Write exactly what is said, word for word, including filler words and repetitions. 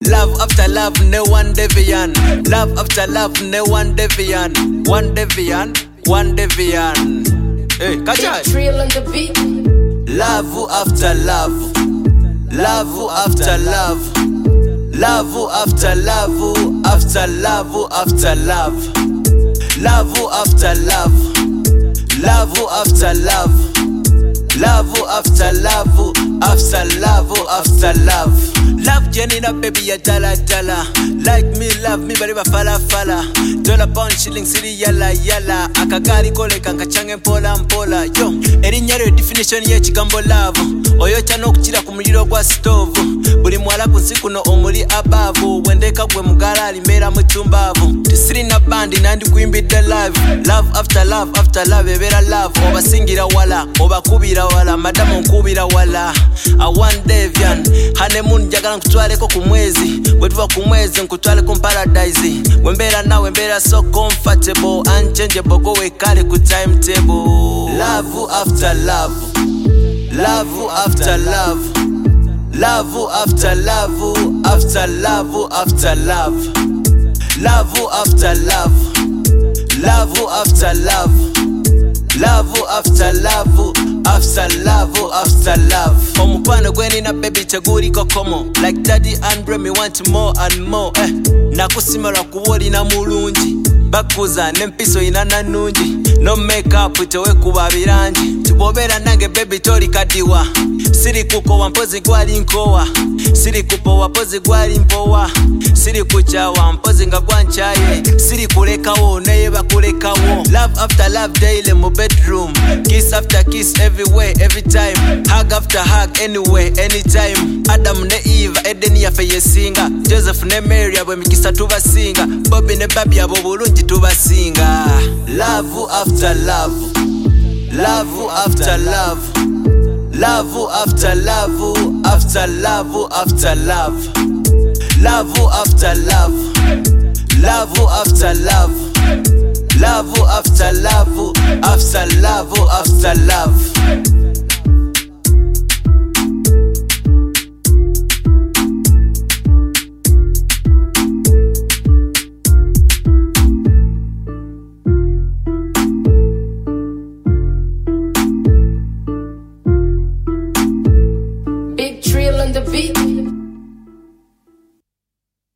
Love after love, no one deviant. Love after love, no one deviant. One deviant, one deviant. Hey, catch it. Drill on the beat. Love after love. Love after love. Love after love. After love after love. Love after love. Love after love. Love after love. After love after love. Love Jenny na baby ya dala dala. Like me, love me, bari ba fala fala. Dollar pound shilling city yala yala. Akagari kole kankachange mpola mpola. Yo, eri nyaro definition ye chigambo love. Oyo chano kuchira kumuliro gwa stove. Buli mwala kunsiku no omuli above. Wendeka gwe mugala alimera muchumbavu. Tisiri na bandi nandi kuimbidde live. Love after love after love ebera love. Oba singira wala, oba kubira wala. Madamu nkubira wala. I want Devian. Honeymoon jagala nkutwaleko ku mwezi. Bwetuva ku mwezi nkutwaleko mu paradise. Wembera na wembera so comfortable. Unchangeable go wekale ku timetable. Love after love. Love after love. Love after love. After love after love. Love after love. Love after love. Love after love. After love after love. Omukwano gweni na baby chaguri kokomo. Like daddy and me want more and more. Eh, nakusimala kuwoli na mulungi. Bakuza nempiso inana nungi. No makeup itewe kuba birangi. Tubobera nange baby tori kadiwa. Siri kuko wampozi gwali nkowa. Siri kupo wapozi gwali mpowa. Siri kucha wampozi nga gwanchaye. Siri kuleka wo neye bakuleka wo. Love after love daily mu bedroom. Kiss after kiss everywhere every time. Hug after hug anywhere anytime. Adam ne Eve Edeni yafe yesinga. Joseph ne Mary abwe mikisa tubasinga. Bobby ne Baby abo bulungi tubasinga. Love after love. Love after love. Love after love. After love after love. Love after love. Love after love. Love after love. After love after love.